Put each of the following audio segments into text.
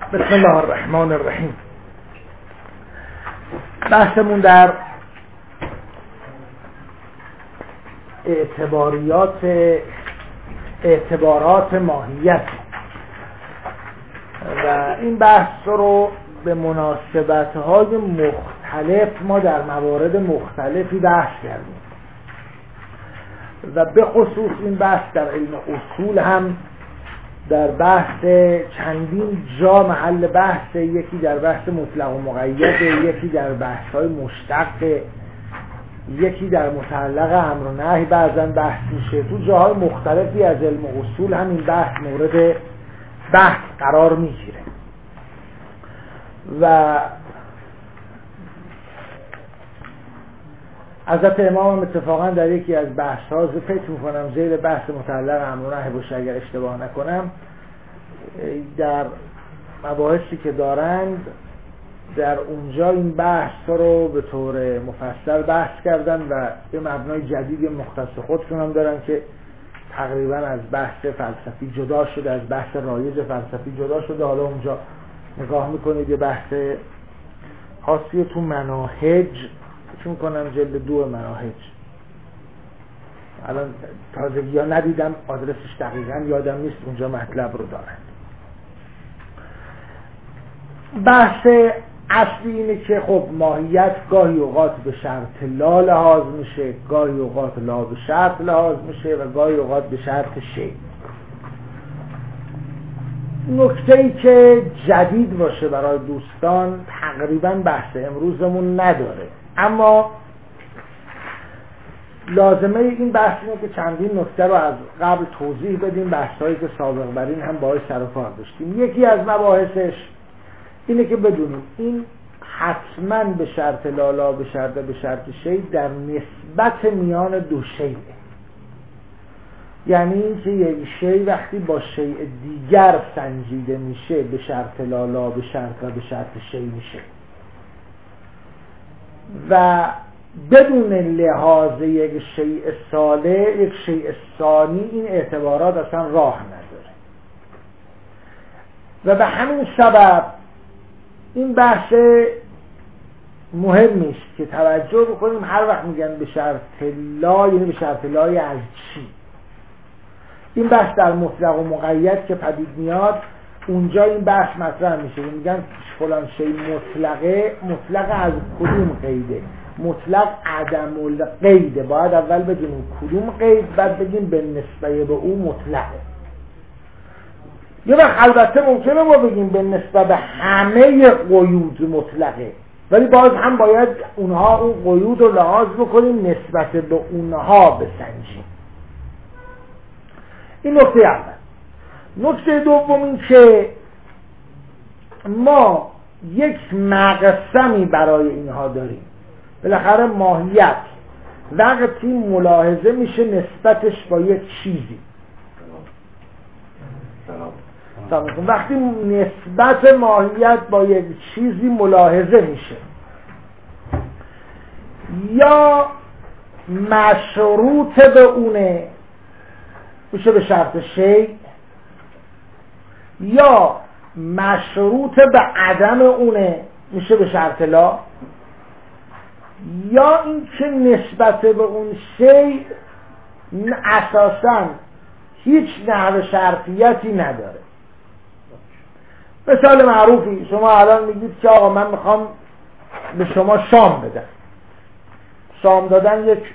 بسم الله الرحمن الرحیم. بحثمون در اعتبارات ماهیت و این بحث رو به مناسبت‌های مختلف ما در موارد مختلفی بحث کردیم و به خصوص این بحث در علم اصول هم در بحث چندین جا محل بحث، یکی در بحث مطلق و مقید، یکی در بحث‌های مشتق، یکی در متعلق امر و نهی بعضا بحث میشه. تو جاهای مختلفی از علم اصول هم این بحث مورد بحث قرار میگیره و حضرت امام اتفاقا در یکی از بحث‌ها فکر میکنم زیر بحث متعلق امر و نهی باشه اگر اشتباه نکنم، در مباحثی که دارند در اونجا این بحث رو به طور مفصل بحث کردن و یه مبنای جدید مختص خودشون هم دارن که تقریبا از بحث فلسفی جدا شده، از بحث رایج فلسفی جدا شده. حالا اونجا نگاه میکنید یه بحث خاصی تو مناهج، چون کنم جلد 2 مناهج، الان تازگی ها ندیدم آدرسش دقیقا یادم نیست، اونجا مطلب رو دارن. بحث اصلی اینه که خب ماهیت گاهی اوقات به شرط لا لحاظ میشه، گاهی اوقات لا به شرط لحاظ میشه و گاهی اوقات به شرط شی. نکته‌ای که جدید باشه برای دوستان تقریبا بحث امروزمون نداره، اما لازمه این بحث اینه که چندین نکته رو از قبل توضیح بدیم. بحثایی که سابق بر این هم باعث سر و کار داشتیم. یکی از مباحثش اینه که بدونیم این حتما به شرط لا به شرط شی در نسبت میان دو شیء، یعنی اینکه یک شی وقتی با شیء دیگر سنجیده میشه به شرط لا به شرط و به شرط شی میشه و بدون لحاظ یک شیء صالح یک شیء ثانی این اعتبارات اصلا راه نداره و به همین سبب این بحث مهمی است که توجه بکنیم. هر وقت میگن به شرط لا یعنی به شرط لای از چی؟ این بحث در مطلق و مقید که پدید میاد اونجا این بحث مطرح میشه، میگن فلان شی مطلقه. مطلق از کدوم قیده؟ مطلق عدم القیده. باید اول بدونیم کدوم قید، بعد بگیم به نسبت به او مطلقه. یه وقت البته ممکنه ما بگیم به نسبت به همه قیود مطلقه، ولی باز هم باید اونها اون قیود رو لحاظ بکنیم، نسبت به اونها بسنجیم. این نکته اول. نکته دوم این که ما یک مقسمی برای اینها داریم. بالاخره ماهیت وقتی ملاحظه میشه نسبتش با یک چیزی، وقتی نسبت ماهیت با یک چیزی ملاحظه میشه یا مشروط به اونه میشه به شرط شی، یا مشروط به عدم اونه میشه به شرط لا، یا اینکه نسبت به اون شی اساساً هیچ نحو شرطیتی نداره. مثال معروفی، شما الان میگید که آقا من میخوام به شما شام بدم. شام دادن یک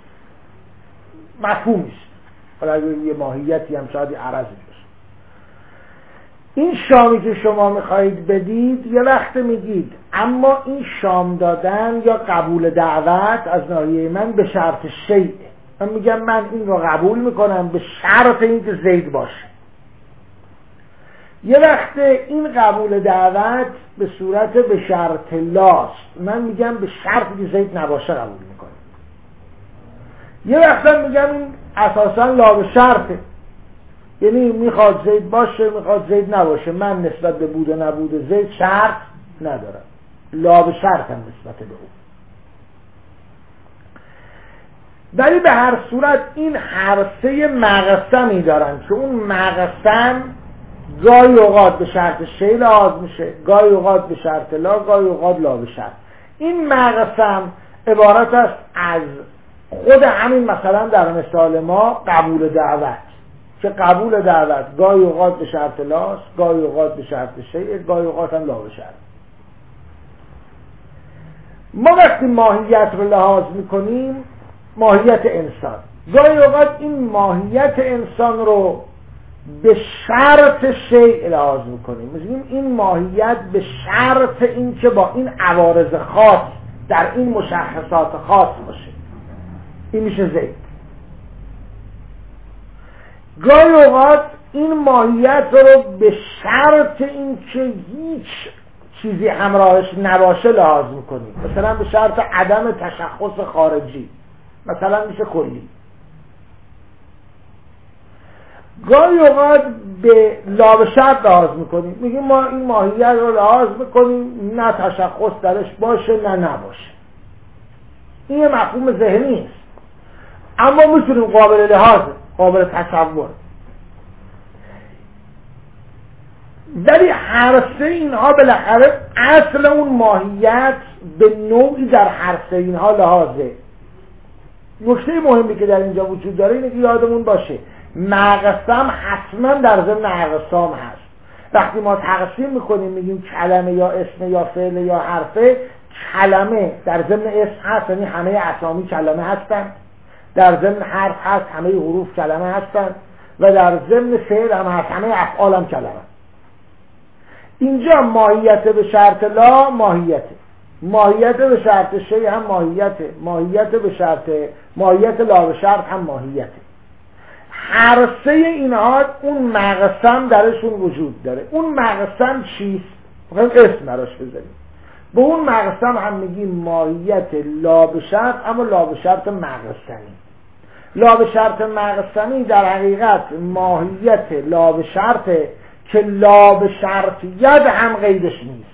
مفهومی است، حالا یه ماهیتی هم شاید عرضی باشه. این شامی که شما میخواهید بدید یه وقت میگید اما این شام دادن یا قبول دعوت از ناحیه من به شرط شیء. من میگم من این رو قبول میکنم به شرط اینکه زید باشه. یه وقت این قبول دعوت به صورت به شرط لاست، من میگم به شرطی که زید نباشه قبول میکنم. یه وقت میگم این اساسا لا به شرطه، یعنی میخواد زید باشه میخواد زید نباشه، من نسبت به بود و نبود زید شرط ندارم، لا به شرط هم نسبت به او. ولی به هر صورت این هر سه مقسمی دارن که اون مقسم گاهی اوقات به شرط شی لحاظ میشه، گاهی اوقات به شرط لا، گاهی اوقات لا به شرط. این مقسم عبارت است از خود همین مثلا در مثال ما قبول دعوت، که قبول دعوت گاهی اوقات به شرط لاست، گاهی اوقات به شرط شیء، گاهی اوقات هم لا به شرط. ما وقتی ماهیت رو لحاظ میکنیم، ماهیت انسان، گاهی اوقات این ماهیت انسان رو به شرط شیء لحاظ میکنیم، میگیم این ماهیت به شرط این که با این عوارض خاص در این مشخصات خاص باشه، این میشه زید. گاهی اوقات این ماهیت رو به شرط این که هیچ چیزی همراهش نباشه لحاظ میکنیم، مثلا به شرط عدم تشخص خارجی، مثلا میشه کلی. گاهی اوقات به لا به شرط لحاظ میکنیم، میگیم ما این ماهیت رو لحاظ میکنیم نه تشخص درش باشه نه نباشه. این یه مفهوم ذهنی است، اما میتونیم قابل لحاظ، قابل تصور. ولی هر سه اینها بالاخره اصل اون ماهیت به نوعی در هر سه اینها لحاظه. نکته مهمی که در اینجا وجود داره اینه که یادمون باشه مقسم حتما در ضمن اقسام هست. وقتی ما تقسیم میکنیم میگیم کلمه یا اسم یا فعل یا حرفه، کلمه در ضمن اسم هست، یعنی همه اسامی کلمه هستن، در ضمن حرف هست، همه حروف کلمه هستن، و در ضمن فعل هم هست، همه افعال هم کلمه. اینجا ماهیت به شرط لا ماهیته، ماهیت به شرط شی هم ماهیته، ماهیت به شرط ماهیت لا به شرط هم ماهیته. هر سه اینها اون مقسم درشون وجود داره. اون مقسم چیست؟ میخوایم اسم براش بذاریم. به اون مقسم هم میگیم ماهیت لا به شرط، اما لا به شرط مقسمی. لا به شرط مقسمی در حقیقت ماهیت لا به شرطه که لا به شرطیت هم قیدش نیست.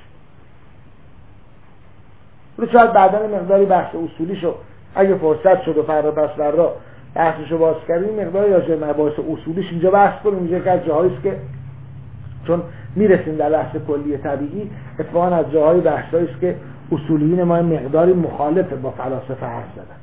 رو شاید بعدا مقداری بحث اصولیشو اگه فرصت شد و فردا پس فردا بحثشو باز کردیم مقداری راجع به مباحث اصولیش اینجا بحث کنیم. اینجا که از جاهاییست که چون میرسیم در بحث کلی طبیعی اتفاقا از جاهای بحثاییست که اصولیین ما مقداری مخالف با فلاسفه حرف زدن.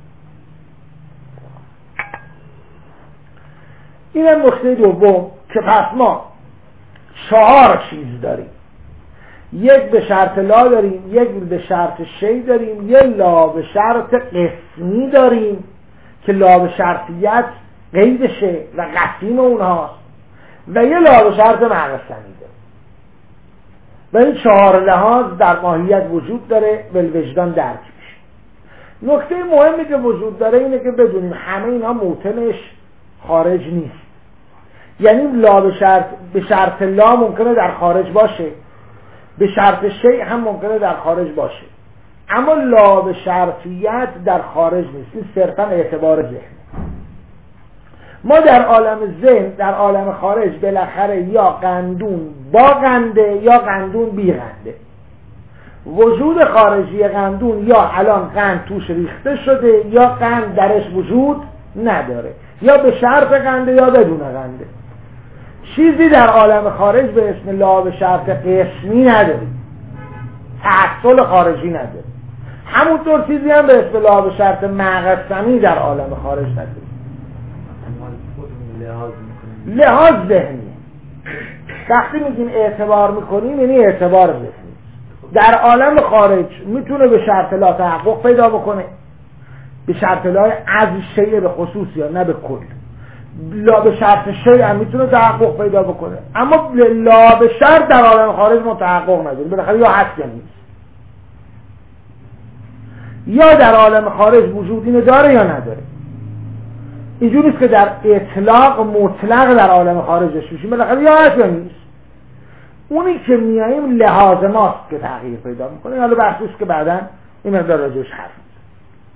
اینم نکته دوم که پس ما 4 چیز داریم. یک به شرط لا داریم، یک به شرط شی داریم، یک لا به شرط قسمی داریم که لا به شرطیت قیدشه و قسیم اونهاست، و یک لا به شرط مقسمی داریم. و این 4 لحاظ در ماهیت وجود داره، بالوجدان درک میشه. نکته مهمی که وجود داره اینه که بدونیم همه اینها موطنش خارج نیست. یعنی لا به شرط لا ممکنه در خارج باشه، به شرط شی هم ممکنه در خارج باشه، اما لا به شرطیت در خارج نیست. این صرفا اعتبار ذهن. ما در عالم ذهن، در عالم خارج بالاخره یا قندون با قنده یا قندون بی قنده. وجود خارجی قندون یا الان قند توش ریخته شده یا قند درش وجود نداره، یا به شرط قنده یا بدون قنده. چیزی در عالم خارج به اسم لا به شرط قسمی نداریم، تحصل خارجی نداریم. همونطور چیزی هم به اسم لا به شرط مقسمی در عالم خارج نداریم. لحاظ ذهنی. وقتی میگیم اعتبار میکنیم یعنی اعتبار ذهنی. در عالم خارج میتونه به شرط لا تحقق پیدا بکنه، به شرط لا از شیء به خصوص یا نه به کل. لا به شرط شیء هم میتونه تحقق پیدا بکنه، اما لا به شرط در عالم خارج متحقق نداره. بالاخره یا هست یا نیست، یا در عالم خارج وجود اینو داره یا نداره. اینجوری نیست که در اطلاق مطلق در عالم خارجش میشیم، بالاخره یا هست یا نیست. اونی که میاییم لحاظ ماست که تغییر پیدا میکنه. حالا بحثی است که بعداً این مقدار راجعش حرف میزنم.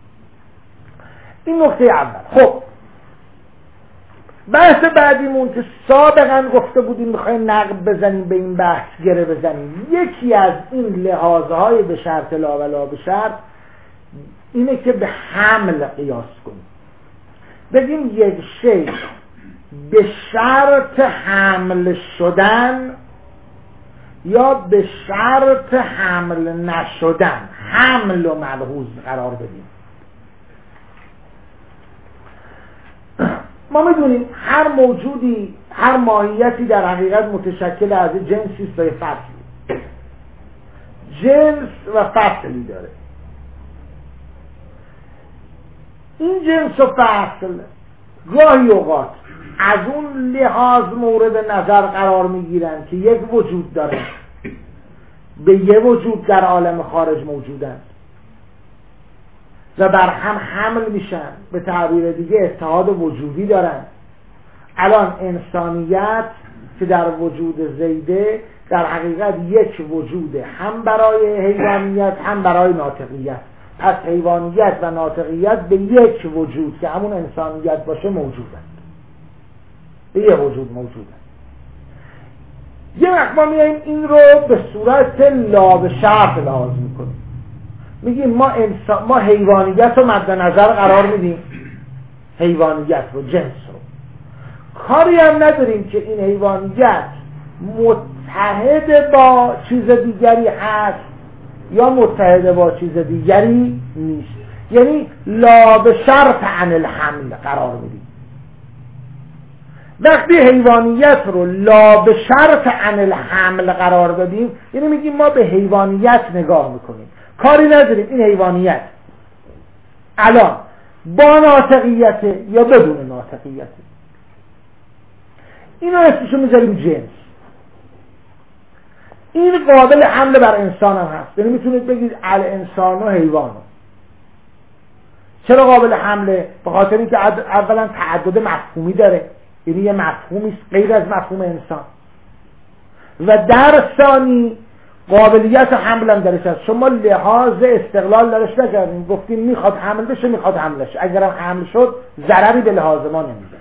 این نکته اول. خب بحث بعدیمون که سابقا گفته بودیم میخوایم نقب بزنیم به این بحث گره بزنیم، یکی از این لحاظهای به شرط لا و لا به شرط اینه که به حمل قیاس کنیم. بگیم یک شی به شرط حمل شدن یا به شرط حمل نشدن حمل و ملحوظ قرار بدیم. ما میدونیم هر موجودی، هر ماهیتی در حقیقت متشکل از جنسی و فصلی، جنس و فصلی داره. این جنس و فصل گاهی اوقات از اون لحاظ مورد نظر قرار میگیرن که یک وجود داره به یه وجود در عالم خارج موجودن و بر هم حمل میشن، به تعبیر دیگه اتحاد وجودی دارن. الان انسانیت که در وجود زیده در حقیقت یک وجوده، هم برای حیوانیت هم برای ناطقیت. پس حیوانیت و ناطقیت به یک وجود که همون انسانیت باشه موجودن، به یک وجود موجودن. یه وقت ما میاییم این رو به صورت لا به شرط لحاظ میکنیم، میگیم ما حیوانیت رو مد نظر قرار میدیم، حیوانیت رو، جنس رو، کاری هم نداریم که این حیوانیت متحد با چیز دیگری هست یا متحد با چیز دیگری نیست. یعنی لا به شرط عن الحمل قرار میدیم. وقتی حیوانیت رو لا به شرط عن الحمل قرار دادیم، یعنی میگیم ما به حیوانیت نگاه میکنیم، کاری نداریم این حیوانیت الان با ناطقیت یا بدون ناطقیت. اینو اسمشو میذاریم جنس. این قابل حمل بر انسان هم هست، یعنی میتونید بگید الانسان و حیوان. چرا قابل حمله؟ به خاطر اینکه اولا تعدد مفهومی داره، یعنی یه مفهومی غیر از مفهوم انسان، و در ثانی قابلیت حمل هم درش هست. شما لحاظ استقلال درش نکردیم، گفتیم میخواد حمل بشه میخواد حمل بشه، اگرم حمل شد ضرری به لحاظ ما نمیده.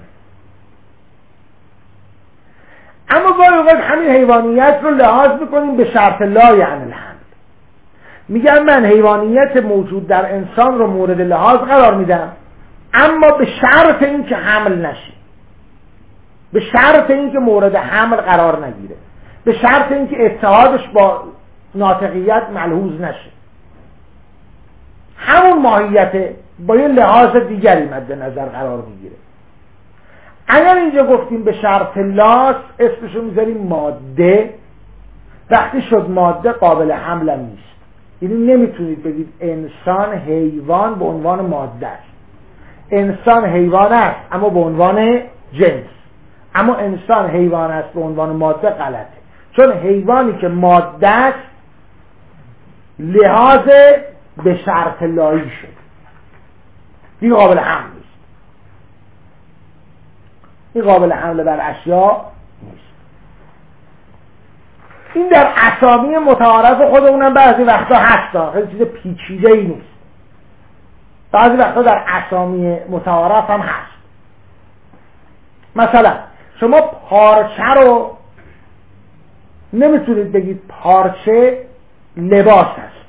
اما گاهی اوقات همین حیوانیت رو لحاظ میکنیم به شرط لا یعنی الحمل. میگم من حیوانیت موجود در انسان رو مورد لحاظ قرار میدم، اما به شرط این که حمل نشه، به شرط این که مورد حمل قرار نگیره، به شرط این که اتحادش با ناطقیت ملحوظ نشه. همون ماهیت با یه لحاظ دیگری مد نظر قرار میگیره. اگر اینجا گفتیم به شرط لاس، اسمشو میذاریم ماده. وقتی شد ماده قابل حمل هم نیست، یعنی نمیتونید بگید انسان حیوان به عنوان ماده است. انسان حیوان است اما به عنوان جنس، اما انسان حیوان است به عنوان ماده غلطه، چون حیوانی که ماده است لحاظ به شرط لایی شد، این قابل حمل نیست، این قابل حمل بر اشیا نیست. این در اسامی متعارف خودمونم بعضی وقتا هست، خیلی چیز پیچیده ای نیست. بعضی وقتا در اسامی متعارف هم هست. مثلا شما پارچه رو نمیتونید بگید پارچه لباس است،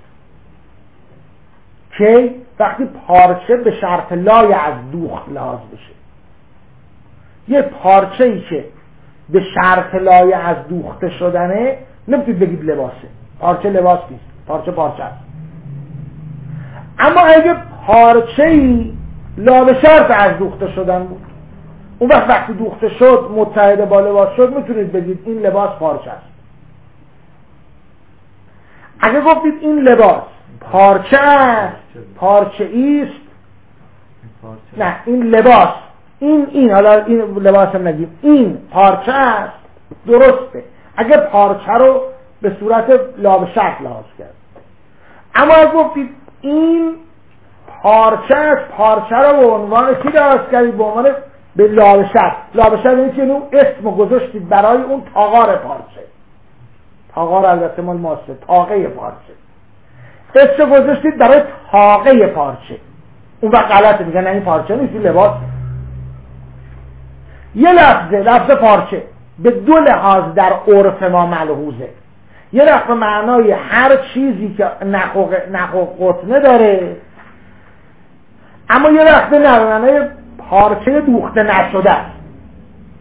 که وقتی پارچه به شرط لای از دوخت لحاظ بشه. یه پارچه ای که به شرط لای از دوخته شدنه نمیتونید بگید لباسه. پارچه لباس نیست، پارچه پارچه است. اما اگه پارچه ای لا به شرط از دوخته شدن بود، اون وقتی دوخته شد متحد با لباس شد، میتونید بگید این لباس پارچه است. اگه گفتید این لباس پارچه است، پارچه ایست، نه این لباس، این حالا این لباس هم نگیم، این پارچه است، درسته اگه پارچه رو به صورت لا به شرط لحاظ کرد. اما اگه گفتید این پارچه است، پارچه رو به عنوان چی لحاظ کردید؟ به عنوان به لا به شرط. لا به شرط این که اون اسم گذاشتید برای اون تاغار پارچه. تاغار البته مال ماسه، تاقه پارچه. اسم گذاشتید برای تاقه پارچه، اون وقت غلطه، میگن نه این پارچه نیست، این لباس. یه لفظ پارچه به دو لحاظ در عرف ما ملحوظه. یه لفظ معنای هر چیزی که نخ و قطنه داره، اما یه لفظ معنای پارچه دوخته نشده است.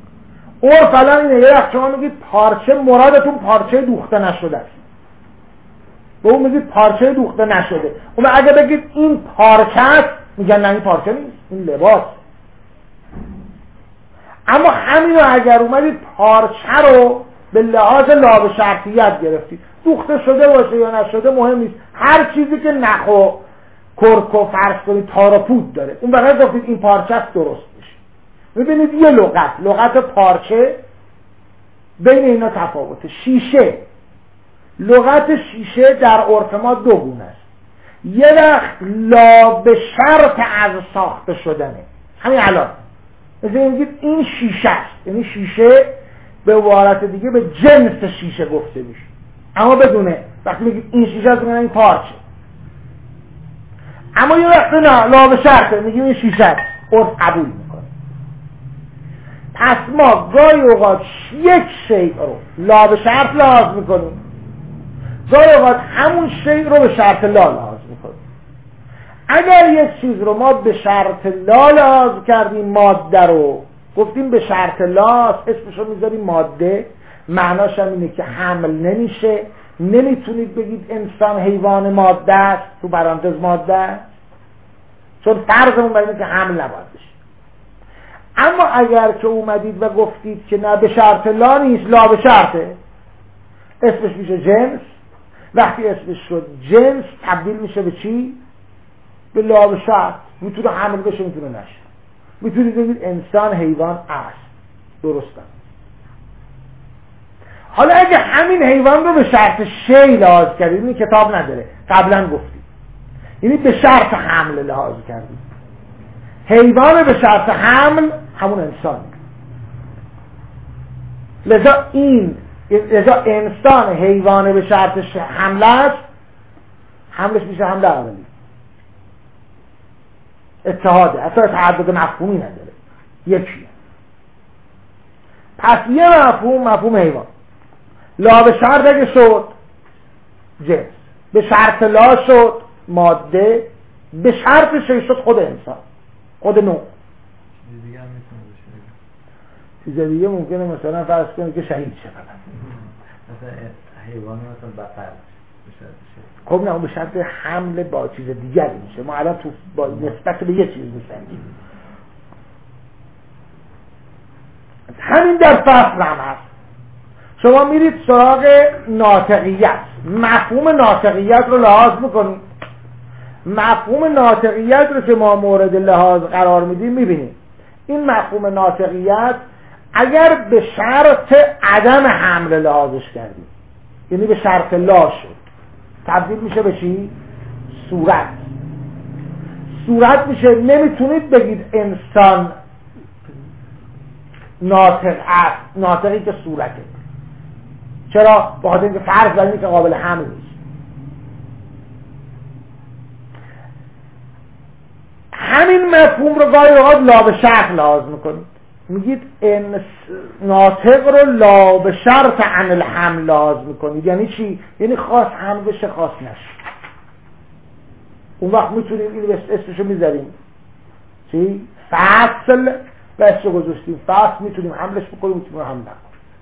عرف الان اینه، یه وقت شما میگید پارچه، مرادتون پارچه دوخته نشده است، به اون میگید پارچه دوخته نشده. اون اگه بگید این پارچه است، میگن نه این پارچه نیست، این لباس. اما همینو اگر اومدید پارچه رو به لحاظ لابه شرطیت گرفتید، دوخته شده باشه یا نشده مهم نیست، هر چیزی که نخ و کرک و فرض کنید تار و پود داره، اون وقت گفتید این پارچه است، درست میشه. ببینید یه لغت پارچه بین اینا تفاوته. شیشه، لغت شیشه در عرف ما دو گونه است. یه وقت لابه شرط از ساخته شدنه، همین الان مثلا میگید این شیشه است، یعنی شیشه به عبارت دیگه به جنس شیشه گفته میشه، اما بدونه وقتی میگید این شیشه است میگن این پارچه. اما یه وقت نه، لابه شرطه، میگیم این شیشه است، عرف قبول میکنه. پس ما گاهی اوقات یک شیء رو لابه شرط لحاظ میکنیم، گاهی اوقات همون شیء رو به شرط لا لحاظ میکنیم. اگر یک چیز رو ما به شرط لا لحاظ کردیم، ماده رو گفتیم به شرط لا، اسمش رو میذاریم ماده، معناش هم اینه که حمل نمیشه، نمیتونید بگید انسان حیوان ماده است، تو پرانتز ماده است، چون فرضمون بر اینه که حمل نباید بشه. اما اگر که اومدید و گفتید که نه به شرط لا نیست، لا به شرطه، اسمش میشه جنس. وقتی اسمش شد جنس تبدیل میشه به چی؟ به لا به شرط، میتونه حمل بشه میتونه نشه. میتونید بگید انسان حیوان است، درسته. حالا اگه همین حیوان رو به شرط شی لحاظ کردید، این کتاب نداره، قبلا گفتید، یعنی به شرط حمل لحاظ کردید، حیوان به شرط حمل همون انسان، لذا انسان حیوان به شرط حمل است، حملش میشه حمل اولی، اتحاده، اصلا تعدد مفهومی نداره، یکیه. پس یه مفهوم حیوان لا به شرط اگه شد جنس، به شرط لا شد ماده، به شرط شی شد خود انسان، خود نوع. چیز دیگه ممکنه مثلا فرض کنید که شهید شه، مثلا حیوان مثلا بقر خب نه، به شرط حمل با چیز دیگری میشه. ما الان تو با نسبت به یه چیز میسنجیم. همین در فصل هم هست. شما میرید سراغ ناطقیت، مفهوم ناطقیت رو لحاظ میکنید. مفهوم ناطقیت رو که ما مورد لحاظ قرار میدیم، میبینید این مفهوم ناطقیت اگر به شرط عدم حمل لحاظش کردیم، یعنی به شرط لا شد، تبدیل میشه به چی؟ صورت میشه. نمیتونید بگید انسان ناطق است، ناطقی که صورته. چرا؟ بخاطر اینکه فرض بر اینه که قابل حمل نیست. همین مفهوم رو گاهی اوقات لا به شرط لحاظ میکنید، میگید ناطق رو لا به شرط عن الحمل لحاظ میکنید. یعنی چی؟ یعنی خاص حمل بشه خاص نشه. اون وقت میتونیم این اسمشو میذاریم چی؟ فصل، و اسمشو گذاشتیم فصل، میتونیم حملش بکنیم، میتونیم حمل نکنیم.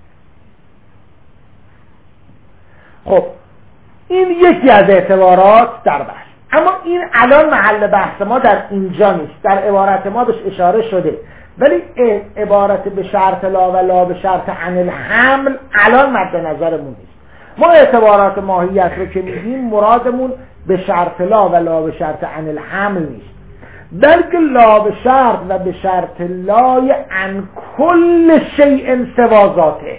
خب این یکی از اعتبارات در بحث. اما این الان محل بحث ما در اینجا نیست، در عبارت ما بهش اشاره شده، ولی عبارت به شرط لا و لا به شرط عن الحمل الان مد نظرمون نیست. ما اعتبارات ماهیت رو که میگیم مرادمون به شرط لا و لا به شرط عن الحمل نیست، بلکه لا به شرط و به شرط لای عن کل شیء سوا ذاته.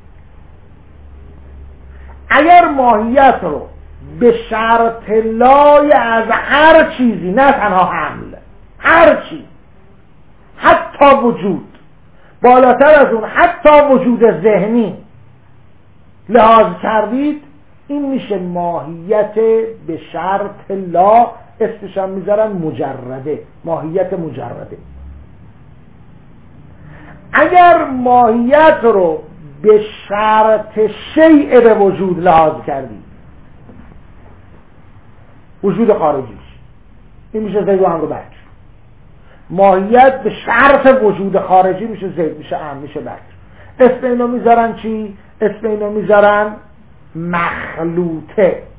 اگر ماهیت رو به شرط لای از هر چیزی، نه تنها حمل، هر چیز، حتی وجود، بالاتر از اون حتی وجود ذهنی لحاظ کردید، این میشه ماهیت به شرط لا. اسمش هم میذارن مجرده، ماهیت مجرده. اگر ماهیت رو به شرط شیء به وجود لحاظ کردید، وجود خارجیش، این میشه زید و عمرو بکر. ماهیت به شرط وجود خارجی میشه زید، میشه عمرو، میشه بکر. اسم اینو میذارن چی؟ اسم اینو میذارن مخلوطه،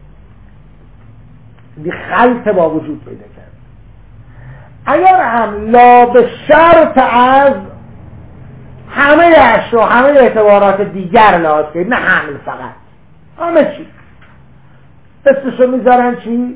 خلط با وجود پیدا کرد. اگر هم لا به شرط از همه اش و همه اعتبارات دیگر لحاظ کنید، نه حمل فقط، همه چی اسمشو میذارن چی؟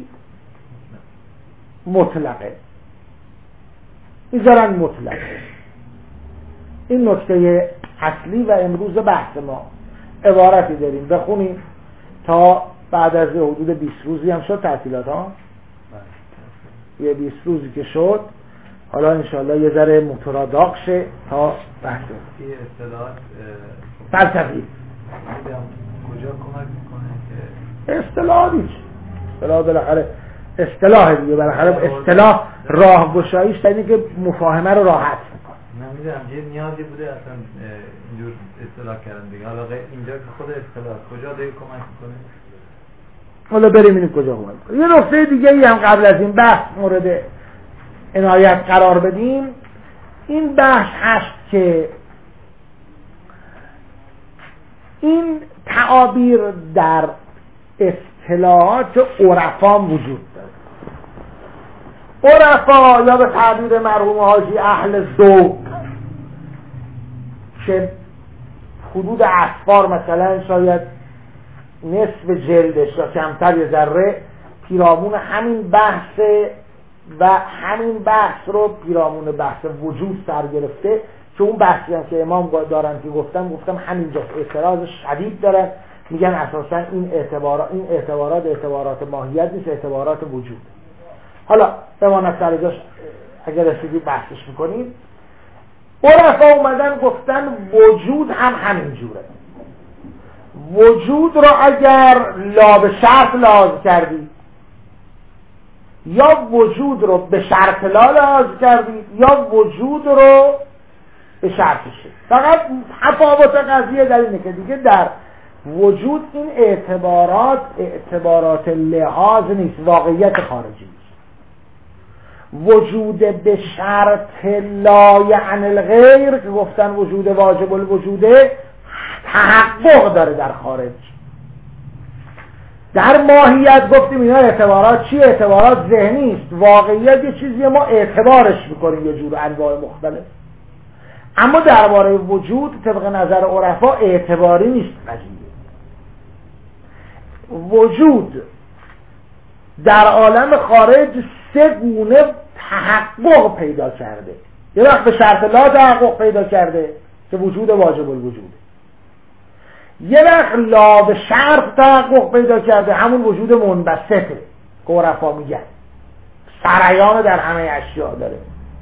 مطلقه، میذارن مطلقه. این نکته اصلی و امروز بحث ما. عبارتی داریم بخونیم تا بعد از حدود 20 روزی هم شد تعطیلات ها، یه 20 روزی که شد، حالا انشاءالله یه ذره موتورا داغ شه تا بحث این اصطلاحات فلسفی کجا کمک میکنه که اصطلاح بالاخره اصطلاح دیگه، بالاخره اصطلاح راهگشاییش تا اینه که مفاهمه رو راحت میکنه. نمیدونم یه نیازی بوده اصلا اینجور اصطلاح کردن دیگه. حالا اینجا که خود اصطلاح کجا دیگه کمک میکنه؟ حالا بریم اینیم کجا کمک میکنه. یه نکته دیگه ای هم قبل از این بحث مورد عنایت قرار بدیم، این بحث هست که این تعابیر در اصطلاحات عرفا وجود داره. عرفا یا به تعبیر مرحوم حاجی اهل ذوق که حدود اسفار مثلا شاید نصف جلدش یا کمتر یه ذره پیرامون همین بحث و همین بحث رو پیرامون بحث وجود سر گرفته، که اون بحثی هم که امام دارن که گفتم همینجا اعتراض شدید دارن، میگن اساسا این اعتبارات ماهیت نیست، اعتبارات وجود. حالا بماند سر جاش، اگر رسیدی بحثش میکنیم. عرفا اومدن گفتن وجود هم همین جوره. وجود رو اگر لا به شرط لحاظ کردی یا وجود رو به شرط لا لحاظ کردی یا وجود رو به شرط شد. فقط تفاوت قضیه در اینه که دیگه در وجود این اعتبارات لحاظ نیست، واقعیت خارجی نیست. وجود به شرط لا یعن الغیر که گفتن وجود واجب الوجوده تحقق داره در خارج. در ماهیت گفتیم اینا اعتبارات چی؟ اعتبارات ذهنی است. واقعیت یه چیزی ما اعتبارش میکنیم یه جور انواع مختلف. اما درباره وجود طبق نظر عرفا اعتباری نیست قضیه. وجود در عالم خارج سه گونه تحقق پیدا کرده. یه وقت به شرط لا تحقق پیدا کرده که وجود واجب الوجود، یه وقت لا به شرط تحقق پیدا کرده، همون وجود منبسطه که عرفا میگن سریان در همه اشیاء داره.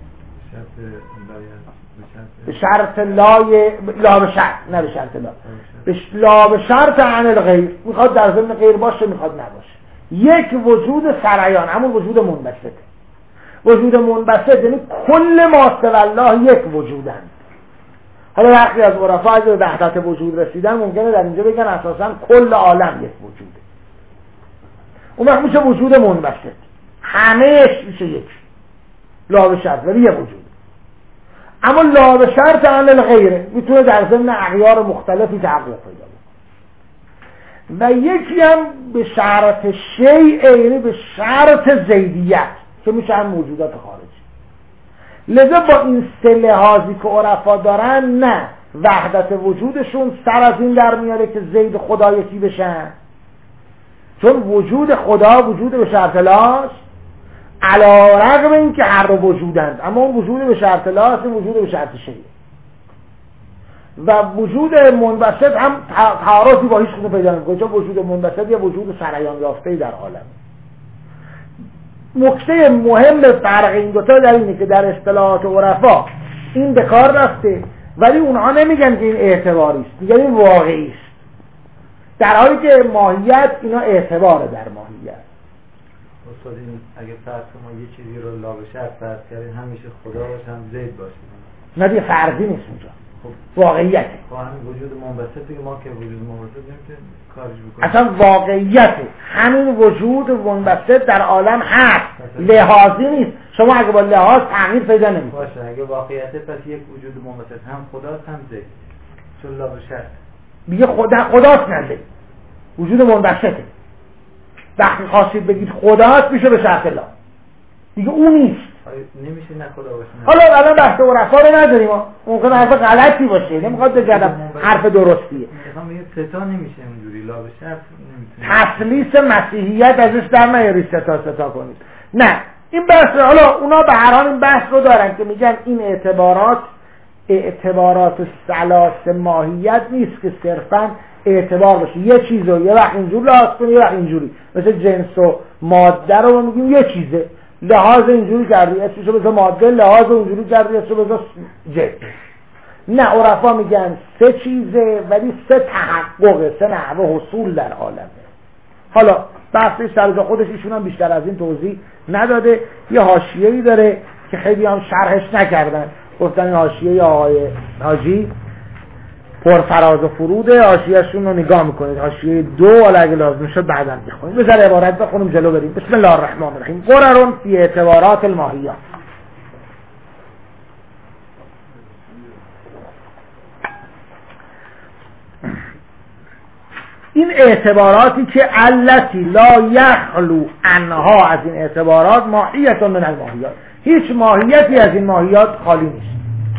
به شرط لا به شرط، نه به شرط لا به شرط عن الغیر، میخواد در ضمن غیر باشه میخواد نباشه. یک وجود سریان، همون وجود منبسطه. وجود منبسط یعنی کل ما سوی الله یک وجودند. حالا وقتی از عرفا از وحدت وجود رسیدن ممکنه در اینجا بگن اساسا کل عالم یک وجوده. اون وقت میشه وجود منبسط، همهش میشه یک، لا به شرط ولی یک وجود. اما لا به شرط عن الغیره میتونه در ضمن اغیار مختلفی تحقق پیدا کنه. و یکی هم به شرط شیء، یعنی به شرط زیدیت که میشه هم موجودات خارجی. لذا با این سه لحاظی که عرفا دارن، نه وحدت وجودشون سر از این در میاره که زید خدا یکی بشن، چون وجود خدا وجود به شرط لاست، علی رغم این که هر دو وجودند، اما اون وجود به شرط لاست، وجود به شرط شیء. و وجود منبسط هم تعارضی با هیچ کدوم پیدا نمیکنه، چون وجود منبسط یه وجود سریان یافته‌ای در عالم. نکته مهم فرق این دوتا در اینه که در اصطلاحات عرفا این به کار رفته، ولی اونها نمیگن که این اعتباری است، میگن این واقعی است، در حالی که ماهیت اینا اعتباره. در ماهیت استاد این اگه فرض ما یه چیزی رو لا به شرط فرض کردیم، همیشه خدا باشه هم زید باشه، نه دیگه فرضی نیست اونجا، واقعیته. خب همین وجود منبسط دیگه، ما که وجود منبسط نمیشه کارش بکنیم. اصلا واقعیته، همین وجود منبسط در عالم هست، لحاظی نیست. شما اگه با لحاظ تغییر پیدا نمی‌کنید. باشه اگه واقعیته پس یک وجود منبسط هم خداست هم زید. چون لا به شرط دیگه خداست نزد وجود منبسطه. وقتی خواستید بگید خداست میشه به شرط لا، دیگه اون نیست. نمیشه نه خدا باشه. حالا الان بحث عرفا رو نداریم، ممکنه حرف غلطی باشه، نمیخواد بگم حرف درستیه. میخوام بگم ستا نمیشه اونجوری، لا به شرط نمیتونه. تسلیس مسیحیت ازش در نیاری ستا کنید. نه این بحث، حالا اونا به هر حال این بحث رو دارن که میگن این اعتبارات ثلاث ماهیت نیست که صرفا اعتبار باشه یه چیزو یه وقت اینجور لحاظ کنی یه وقت اینجوری، مثل جنس و ماده رو میگیم یه چیزه، لحاظ اینجوری کردی اسمشو بذار ماده، لحاظ اونجوری کردی اسمشو بذار جنس. نه عرفا میگن سه چیزه ولی سه تحققه، سه نحوه حصول در عالمه. حالا بحثش سر جا خودش، ایشون هم بیشتر از این توضیح نداده. یه حاشیه‌ای داره که خیلی هم شرحش نکردن، گفتن این حاشیه آقای حاجی پرفراز و فروده، حاشیه‌شون رو نگاه میکنید، حاشیه 2 حالا اگه لازم شد بعداً بخونید. بذار عبارت بخونیم جلو بریم. بسم الله الرحمن الرحیم. قرر فی اعتبارات الماهیات. این اعتباراتی که التی لا یخلو عنها، از این اعتبارات ماهیت من الماهیات، هیچ ماهیتی از این ماهیات خالی نیست.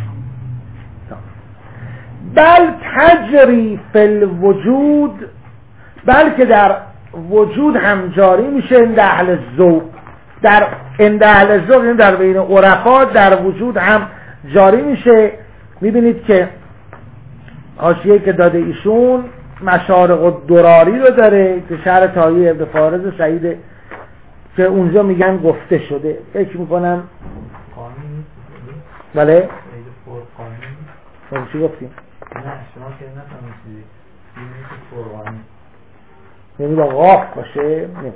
بل تجری فی الوجود، بلکه در وجود هم جاری میشه. عند اهل ذوق، در عند اهل ذوق، یعنی در بین عرفا در وجود هم جاری میشه. میبینید که حاشیه که داده ایشون مشارق الدراری رو داره که شرح طایی ابن فارض سعید که اونجا میگن گفته شده. فکر میکنم بله چی گفتیم؟ نه شما که نفهمید چیزی فرقانی، یعنی با غاف باشه نمیدونم.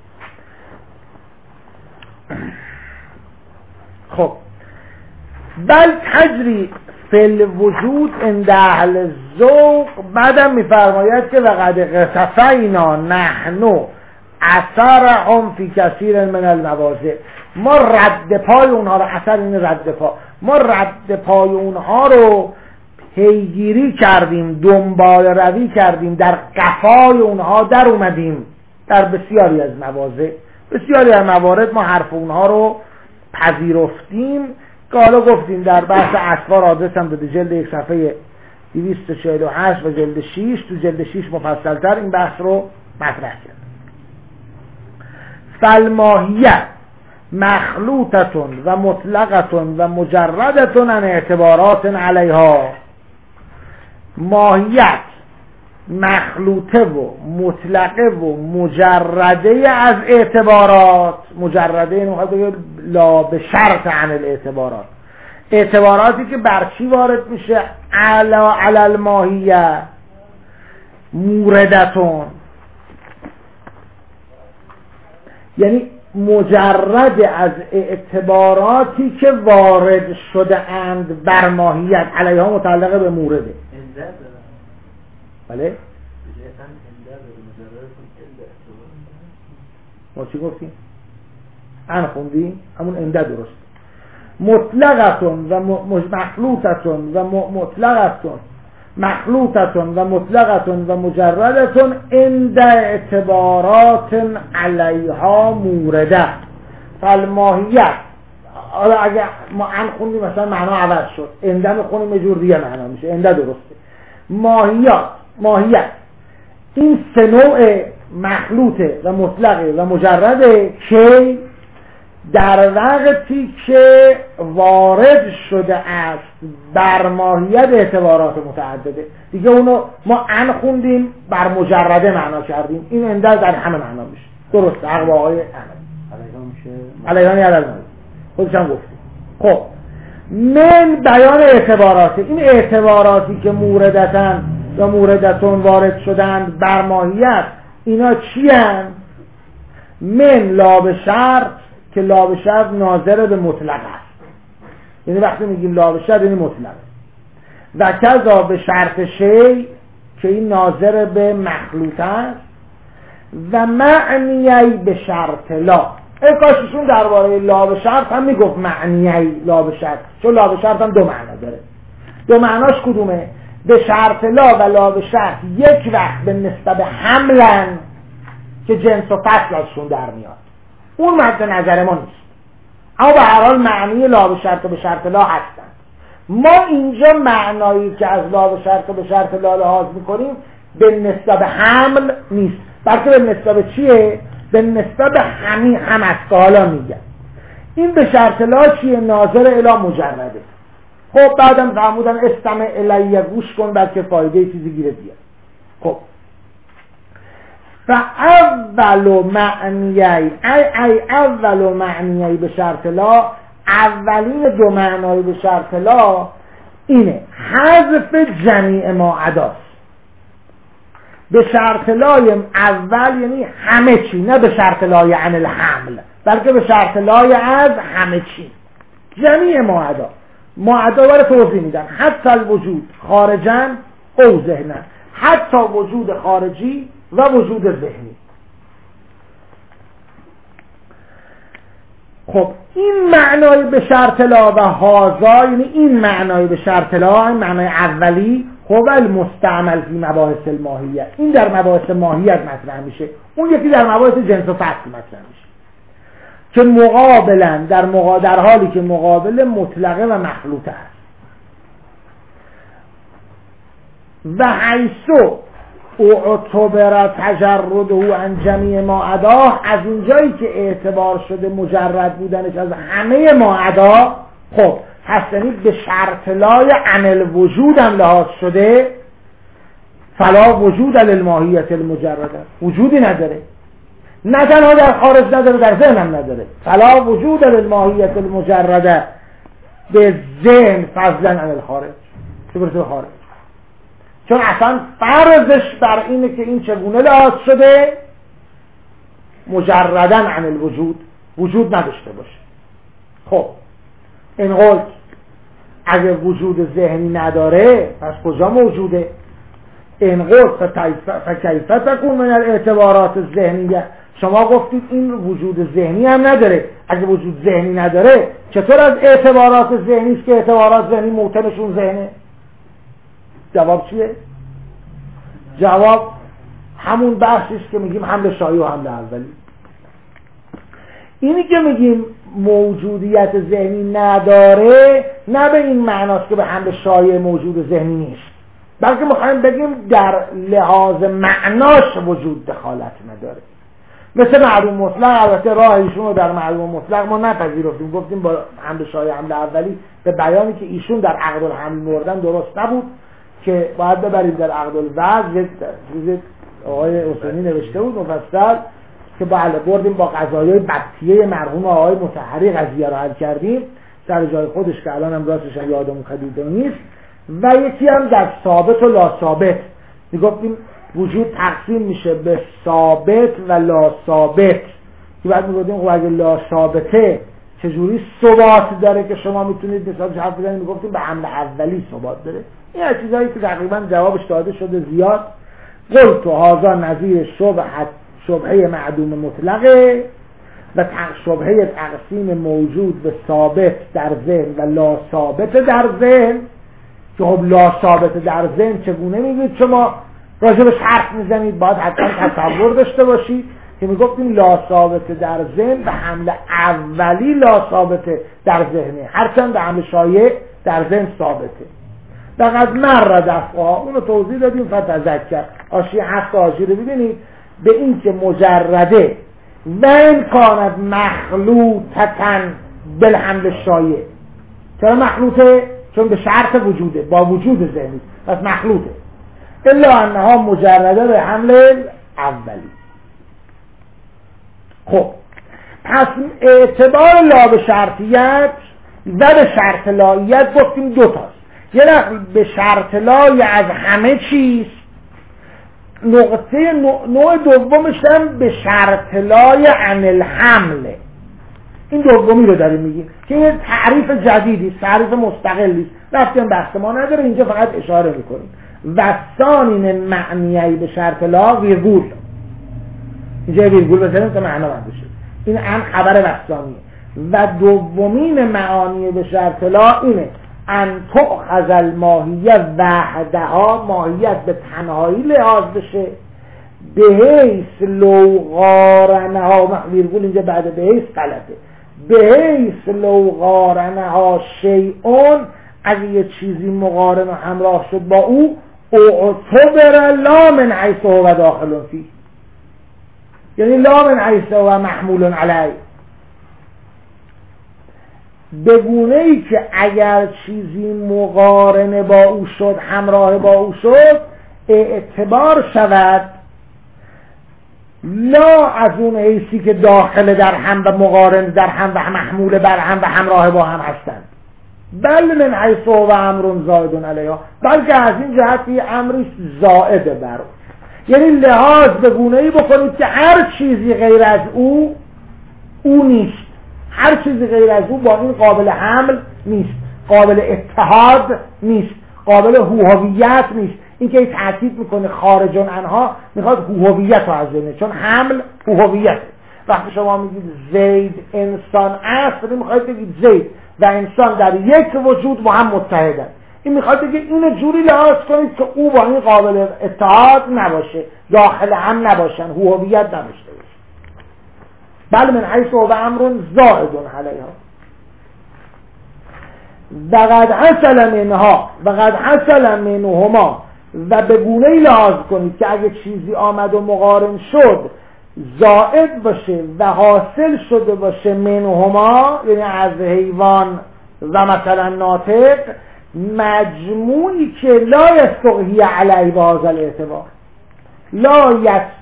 خب بل تجری فی الوجود عند اهل الذوق، بعدم میفرماید که وقد قصفینا نحن اثرهم فی کثیر من المواضع، ما رد پای اونها رو، اثر این رد پا، ما رد پای اونها رو پیگیری کردیم، دنبال روی کردیم، در قفای اونها در اومدیم. در بسیاری از مواضع، بسیاری از موارد ما حرف اونها رو پذیرفتیم که حالا گفتیم در بحث اسفار آدرس هم داده، جلد 1 صفحه 248 و جلد 6. تو جلد 6 مفصلتر این بحث رو مطرح کرد. فالماهیت مخلوطتون و مطلقتون و مجردتون عن اعتبارات علیها، ماهیت مخلوطه و مطلقه و مجرده از اعتبارات، مجرده اینو خواهد بگه لا به شرط عن الاعتبارات، اعتباراتی که بر چی وارد میشه؟ علی الماهیت موردتون، یعنی مجرد از اعتباراتی که وارد شده اند بر ماهیت، علیها متعلقه به مورده. بله؟ ما چی گفتیم؟ ان خوندیم؟ همون انده درست. مطلقتون و مخلوطتون و مطلقتون، مخلوطتون و مطلقتون و مجردتون عند اعتبارات علیها مورده. فالماهیت، حالا اگه ما ان خوندیم مثلا معنا عوض شد، انده میخونیم یه جور دیگه معنا میشه، انده درسته. ماهیت این سه نوع مخلوطه و مطلقه و مجرده که در وقتی که وارد شده است بر ماهیت اعتبارات متعدده. دیگه اونو ما ان خوندیم بر مجرده معنا کردیم، این انده در همه معنا میشه. درسته، حق با آقای علیهانی علیهانی خودش هم گفتیم. خب من بیان اعتبارات، این اعتباراتی که موردتن و موردتون وارد شدند بر ماهیت، اینا چی هستند؟ من لا به شرط، که لا به شرط ناظر به مطلق است، یعنی وقتی میگیم لا به شرط یعنی مطلق، و کذا به شرط شی که این ناظر به مخلوط است، و معنیی به شرط لا. کاششون درباره لا به شرط هم میگفت معنیی لا به شرط، چون لا به شرط هم دو معنا داره. دو معناش کدومه؟ به شرط لا و لا به شرط یک وقت به نسبت حملن که جنس و فصل ازشون در میاد، اون مد نظر ما نیست، اما به هر حال معنی لا به شرط و به شرط لا هستن. ما اینجا معنایی که از لا به شرط و به شرط لا لحاظ میکنیم به نسبت حمل نیست، بلکه به نسبت چیه؟ به نسبت هم است که حالا میگن این به شرط لا چیه؟ ناظر الی مجرده. خب بعدم فرمودن استمع الیه، گوش کن بلکه فایده چیزی گیره بیاد. خب فاول معنیی ای اول معنیی به شرط لا، اولین دو معنای به شرط لا اینه حذف جمیع ما عداست. به شرط لای اول یعنی همه چی، نه به شرط لای عن الحمل، بلکه به شرط لای از همه چی، جمیع ما عدا. ما عدا برای توضیح میدن حتی الوجود خارجا او ذهنا، حتی وجود خارجی و وجود ذهنی. خب این معنای به شرط لا و هازا، یعنی این معنای به شرط لا، این معنای اولی، خب المستعمل فی مباحث الماهیت، این در مباحث ماهیت مطرح میشه، اون یکی در مباحث جنس و فصل مطرح میشه که مقابلا در حالی که مقابل مطلقه و مخلوطه است. و حیثو اعتبر تجرده عن جمیع ما عداه، از اونجایی که اعتبار شده مجرد بودنش از همه ما عدا، خب هستنی به شرط لای عن الوجود هم لحاظ شده، فلا وجود للماهیت المجرده، وجودی نداره، نه تنها در خارج نداره در ذهن هم نداره، فلا وجود للماهیت المجرده به ذهن فضلا عن الخارج، چه برسه به خارج، چون اصلا فرضش بر اینه که این چگونه لحاظ شده مجردن عن الوجود، وجود نداشته باشه. خب این قول اگر وجود ذهنی نداره پس کجا موجوده؟ این قول فکیف تکون من الاعتبارات الذهنیه، شما گفتید این وجود ذهنی هم نداره، اگه وجود ذهنی نداره چطور از اعتبارات ذهنی است که اعتبارات ذهنی موطنشون ذهنه؟ جواب چیه؟ جواب همون بحثیست که میگیم حمل شایع و حمل اولی. اینی که میگیم موجودیت ذهنی نداره نه به این معناست که به حمل شایع موجود ذهنی نیست، بلکه میخوایم بگیم در لحاظ معناش وجود دخالت نداره. مثل معلوم مطلق، البته راه ایشون رو در معلوم مطلق ما نپذیرفتیم، گفتیم با حمل شایع حمل اولی به بیانی که ایشون در عقد الحمل موردن درست نبود که باید ببریم در عقد الوضع. آقای حسینی نوشته بود مفصل که بله بردیم با قضایای بطیه مرحوم آقای مطهری قضیه رو حل کردیم در جای خودش که الان هم راستش یادمون خدیده نیست. و یکی هم در ثابت و لا ثابت میگفتیم وجود تقسیم میشه به ثابت و لا ثابت، که بعد میگفتیم خب اگه لا ثابته چجوری ثبات داره که شما میتونید مثلا حرف بزنید، میگفتیم به حمل اولی ثبات داره. این از چیزایی که تقریبا جوابش داده شده زیاد. قلت و هذا نظیر شبهه معدوم مطلقه و شبهه تقسیم موجود به ثابت در ذهن و لا ثابت در ذهن، که خب لا ثابت در ذهن چگونه میگید شما راجبش حرف میزنید؟ باید حتما تصور داشته باشید که میگفتیم لا ثابت در ذهن و حمل اولی لا ثابت در ذهنه، هرچند به حمل شایع در ذهن ثابته. فقط مر دفعها اونو توضیح دادیم. فتذکر آشی هفت آشی رو ببینید به این که مجرده و این کانت مخلوطتن بالحمل شایع. چرا مخلوطه؟ چون به شرط وجوده، با وجود ذهنی، پس مخلوطه. الا انها مجرده به حمل اولی. خب پس اعتبار لا به شرطیت و به شرط لاییت گفتیم دوتاست. یه نقل به شرط لای از همه چیز، نوع دومش هم به شرط لای عن الحمله. این دومی رو داریم میگیم که یه تعریف جدیدی، تعریف مستقلی، رفتیم بحث ما نداره، اینجا فقط اشاره میکنیم. و ثانین معنیی به شرط لا ویرگول، اینجا ویرگول بزنیم که معنا بند بشه، این هم خبر وثانیه. و دومین معانی به شرط لا اینه ان تؤخذ الماهیه وحدها، ماهیت به تنهایی لحاظ بشه، بحیث لو قارنها، ویرگول اینجا بعد بحیث غلطه، بحیث لو قارنها شیئون، اگه یه چیزی مقارن و همراه شد با او، اعتبر لا من حیث هو داخل فیه، یعنی لا من حیث هو محمول علیه، به گونه ای که اگر چیزی مقارن با او شد، همراه با او شد، اعتبار شود لا از اون حیثی که داخل در هم و مقارن در هم و محمول بر هم و همراه با هم هستند، بل من حیث و امر زائد علیها، بلکه از این جهتی امری زائد بر، یعنی لحاظ به گونه ای بکنید که هر چیزی غیر از او نیست، هر چیزی غیر از او با این قابل حمل نیست، قابل اتحاد نیست، قابل هویت نیست. این که تأکید میکنه خارجون عنها، میخواد هویت رو از ذهنه، چون حمل هویت. وقتی شما میگید زید انسان است، میخواید بگید زید و انسان در یک وجود با هم متحدن. این میخواد بگه اینو جوری لحاظ کنید که او با این قابل اتحاد نباشه، داخل هم نباشن، هویت نداشته باشه. بل من حیث و امر زائد علیها و قد حصل منهما، و به گونه‌ای لحاظ کنید که اگه چیزی آمد و مقارن شد زائد باشه و حاصل شده باشه منهما، یعنی از حیوان و مثلا ناطق، مجموعی که لا یستقی علی بهذا الاعتبار، لا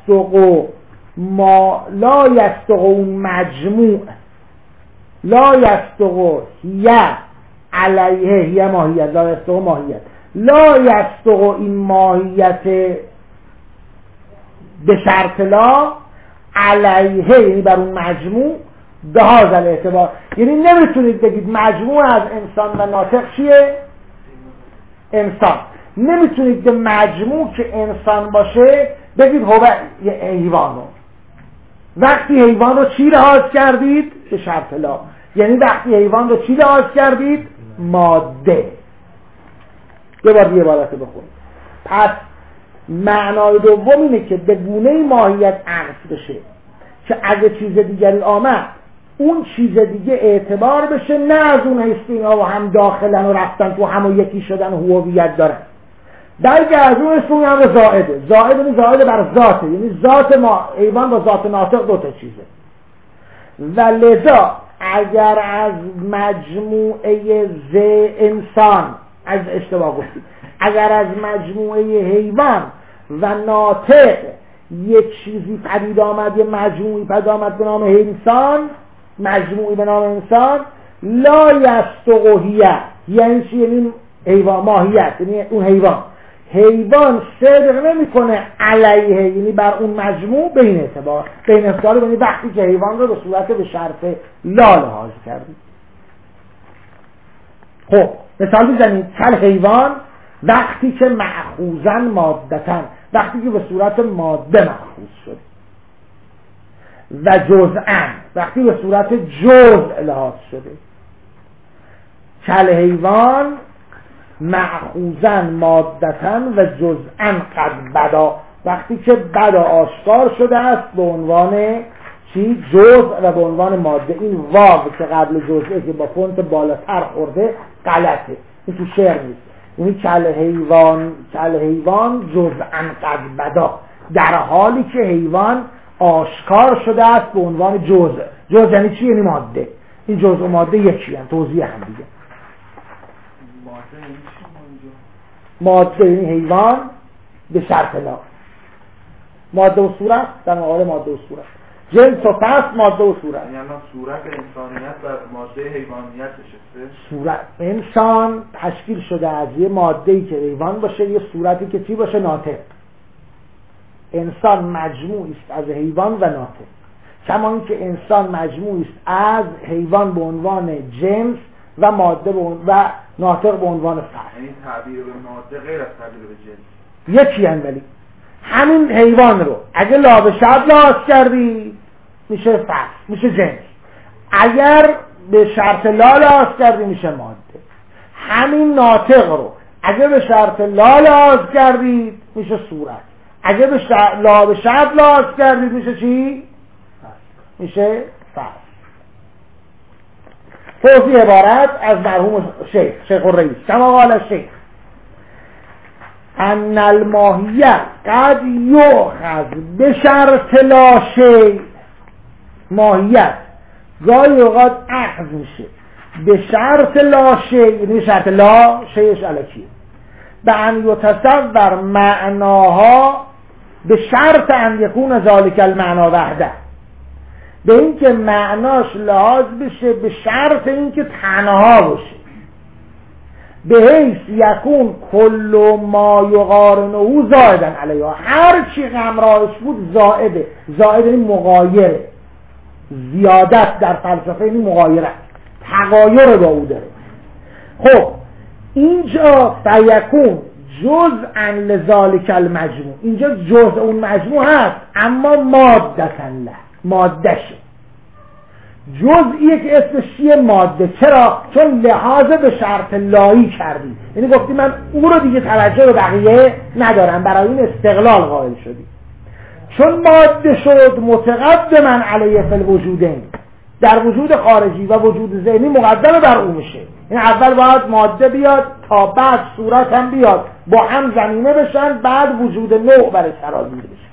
یستق اون مجموع، لا یستق هی علیه، هی ماهیت، لا یستق ماهیت، لا یستق این ماهیت به شرط لا علیه، یعنی بر اون مجموع به هذا الاعتبار، یعنی نمیتونید بگید مجموع از انسان و ناطق چیه؟ انسان. نمیتونید به مجموع که انسان باشه بگید هو حیوان رو. وقتی حیوان رو چی لحاظ کردید؟ به شرط لا. یعنی وقتی حیوان رو چی لحاظ کردید؟ ماده. یه بار دیگه عبارت بخونید. پس معنای دوم اینه که به گونه ماهیت عکس بشه که اگه چیز دیگری آمد اون چیز دیگه اعتبار بشه، نه از اون حیث اینا و هم داخلن و رفتن تو هم و یکی شدن و هویت دارن، بلکه از اون حیث هم زائده. زائد بر ذاته، یعنی ذات ما حیوان با ذات ناطق دو تا چیزه. و لذا اگر از مجموعه انسان، از اشتباه گفتیم، اگر از مجموعه حیوان و ناطق یک چیزی پدید آمد، یه مجموعی پدید آمد به نام انسان، مجموعی به نام انسان، لا یستقوهیه، یعنی چی؟ یعنی حیوان، ماهیت، یعنی اون حیوان صدق نمیکنه علیه، یعنی بر اون مجموع به این اعتبار، یعنی وقتی که حیوان رو به صورت به شرط لا لحاظ کردیم. خب مثال بزنید، کل حیوان وقتی که مأخوذن مادتن، وقتی که به صورت ماده مأخوذ شد، و جزءن وقتی به صورت جزء لحاظ شده. کل حیوان مأخوذن مادتن و جزءن قد بدا، وقتی که بدا آشکار شده است به عنوان چی؟ جزء و به عنوان ماده. این واو که قبل جزءه که با فونت بالاتر خورده غلطه، این تو شعر نیست. یعنی کل حیوان جزءن قد بدا، در حالی که حیوان آشکار شده است به عنوان جزء. جزء یعنی چی؟ یعنی ماده. این جزء و ماده یکی هم، توضیح هم دیگه. ماده یعنی حیوان به شرط لا، ماده و صورت در مقابل ماده و صورت، جنس و فصل، ماده و صورت. یعنی صورت انسانیت و ماده حیوانیت نشسته. صورت انسان تشکیل شده از یه ماده‌ای که حیوان باشه، یه صورتی که چی باشه؟ ناطق. انسان مجموعی است از حیوان و ناطق، کما اینکه انسان مجموعی است از حیوان به عنوان جنس و ماده و ناطق به عنوان فصل. یعنی تعبیر به ماده غیر از تعبیر به جنس یکی هم. ولی همین حیوان رو اگه لا به شرط لحاظ کردی میشه فصل، میشه جنس. اگر به شرط لا لحاظ کردی میشه ماده. همین ناطق رو اگه به شرط لا لحاظ کردید میشه صورت، اگه به لا به شرط لحاظ کردید میشه چی؟ میشه فعل. توضیح عبارت از مرحوم شیخ الرئیس. کما قال الشیخ ان الماهیه قد یؤخذ بشرط لا شیء، ماهیت گاهی اوقات اخذ میشه به شرط لا شیء، یعنی شرط لا شیءش الکیه، به ان یتصور معناها به شرط ان یکون ذالک المعنا وحده، به اینکه معناش لحاظ بشه به شرط اینکه تنها باشه، به حیث یکون کل ما یقارنه زائدا علیها، هر چی همراهش بود زائده. زائد یعنی مغایره، زیادت در فلسفه یعنی مغایره، تغایر با او داره. خب اینجا فیکون جزءا لذالک المجموع، اینجا جزء اون مجموع هست اما مادةً له، مادهشه، جزئیه که اسمش چیه؟ ماده. چرا؟ چون لحاظ به شرط لایی کردی، یعنی گفتی من او رو دیگه توجه به بقیه ندارم، برای این استقلال قائل شدی. چون ماده شد متقدما علیه فی الوجودین، در وجود خارجی و وجود ذهنی مقدم بر او میشه، این اول باید ماده بیاد تا بعد صورت هم بیاد، با هم زمینه بشن، بعد وجود نوع برای سرازیر بشه.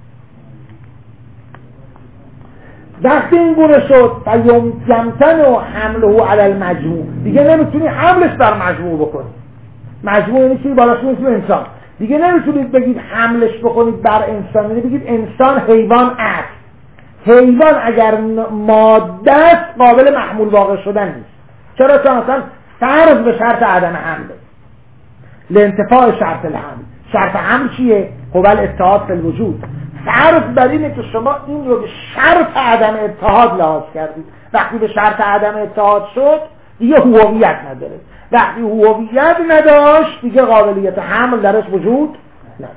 وقتی این گونه شد فیمتن و حمله علی المجموع، دیگه نمیتونی حملش بر مجموع بکنی. مجموع یعنی چی؟ بالاش میشه انسان. دیگه نمیتونید بگید حملش بکنید بر انسان، یعنی بگید انسان حیوان است. حیوان اگر ماده است قابل محمول واقع شدن نیست. چرا؟ چون اصلا فرض به شرط عدم حمله، لانتفاع شرط الحمل. شرط حمل چیه؟ هو الاتحاد فی الوجود. فرض بر اینه که شما این رو به شرط عدم اتحاد لحاظ کردید. وقتی به شرط عدم اتحاد شد دیگه هویت نداره، وقتی هویت نداشت دیگه قابلیت حمل درش وجود نداره.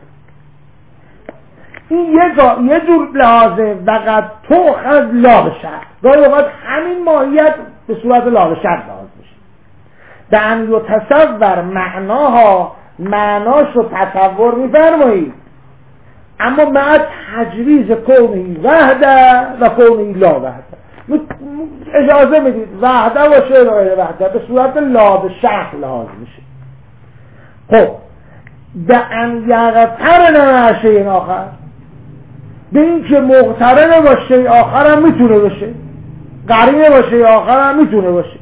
این یه جور لحاظه وقت تؤخذ لا به شرط، گاهی اوقات همین ماهیت به صورت لا به شرط لحاظ میشه. به ان یتصور معناها، معناش رو تصور میفرمایید، اما مع تجویز کونی وحده و کونی لا وحده، اجازه میدید وحده و شیء غیر وحده به صورت لا به شرط لحاظ میشه. خب به ان یقترن مع شیء آخر، به این که مقترن با شیء آخر هم میتونه باشه، قرینه با شیء آخر هم میتونه باشه.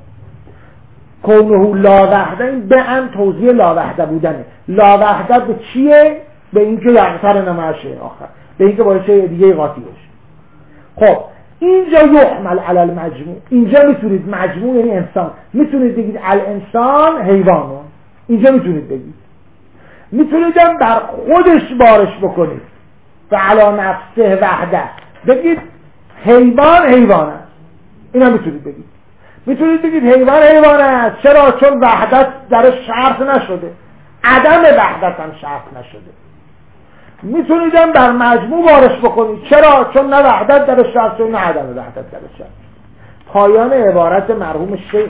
کونه لا وحده، این به ان توضیح لا وحده بودنه. لا وحده به چیه؟ به این که یقترن مع شیء آخر، به این که با شیء دیگه قاطی باشه. خب اینجا یحمل علی المجموع، اینجا میتونید مجموع یعنی انسان، میتونید بگید الانسان حیوانه، اینجا میتونید بگید، میتونید هم بر خودش بارش بکنید و علی نفسه وحده بگید حیوان است، اینا میتونید بگید. میتونید بگید حیوان است. چرا؟ چون وحدت درش شرط نشده، عدم وحدت هم شرط نشده. میتونید هم بر مجموع بارش بکنید. چرا؟ چون نه وحدت درش شرط نه عدم وحدت درش شرط. پایان عبارت مرحوم شیخ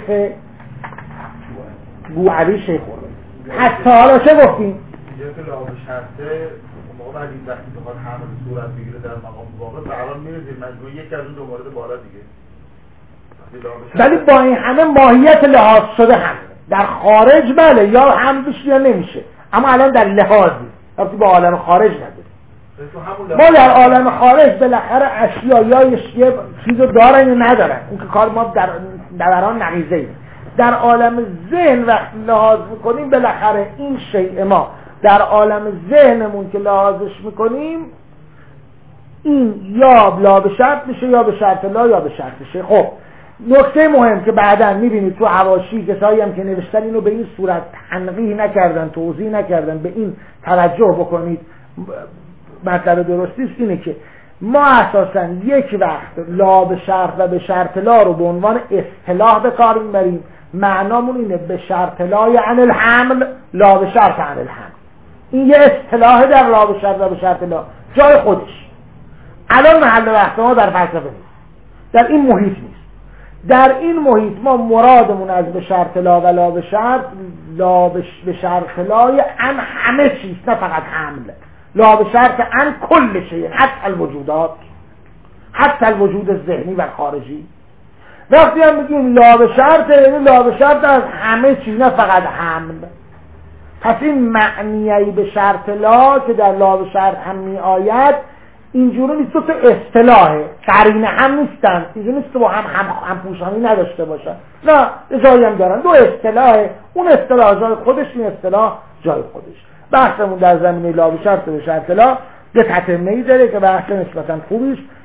بوعلی شیخ الرئیس. حتی حالا چه گفتیم؟ اینجا که لا به شرطه موقع بعد این وقتی بخواد حمل صورت بگیره در مقام واقع به الان میرسه مجموعه یکی از اون دو مورد بالا دیگه، ولی با این همه ماهیت لحاظ شده هم در خارج بله یا هم بشه یا نمیشه، اما الان در لحاظی وقتی با عالم خارج نداره. ما در عالم خارج بالاخره اشیا یا یه چیزو دارن یا ندارن، اون که کار ما در آن نقیضه ایم. در عالم ذهن وقتی لحاظ میکنیم بالاخره این شیء ما در عالم ذهنمون که لحاظش میکنیم این یا لا به شرط میشه یا به شرط لا یا به شرط میشه. خب نکته مهم که بعداً میبینید تو حواشی کسایی هم که نوشتن اینو به این صورت تنقیح نکردن، توضیح نکردن، به این توجه بکنید مطلب درستیست اینه که ما اساساً یک وقت لا به شرط و به شرط لا رو به عنوان اصطلاح به کار میبریم، معنامون اینه به شرط لا یعنی الحمل، لا به شرط یعنی الحمل. این یه اصطلاح در لا به شرط و به شرط لا جای خودش، الان محل بحث ما در فلسفه نیست، در این محیط نیست. در این محیط ما مرادمون از به شرط لا و لا به شرط، لا به شرط لای ان همه چیز، نه فقط حمل، لا به شرط ان کل شیء، حتی الوجودات، حتی الوجود ذهنی و خارجی. وقتی هم میگیم لا به شرط، یعنی لا به شرط از همه چیز، نه فقط حمل. پس این معنیی به شرط لا که در لا به شرط هم می آید اینجوری نیست، تو اصطلاحه، قرینه هم نیستن، اینجوری نیست که با هم پوشانی نداشته باشن، نه جایی هم دارن، دو اصطلاحه، اون اصطلاح جای خودش، این اصطلاح جای خودش. بحثمون در زمینه لا به شرط به شرط لا یه تتمه‌ای داره که بحث نسبتاً خوبیش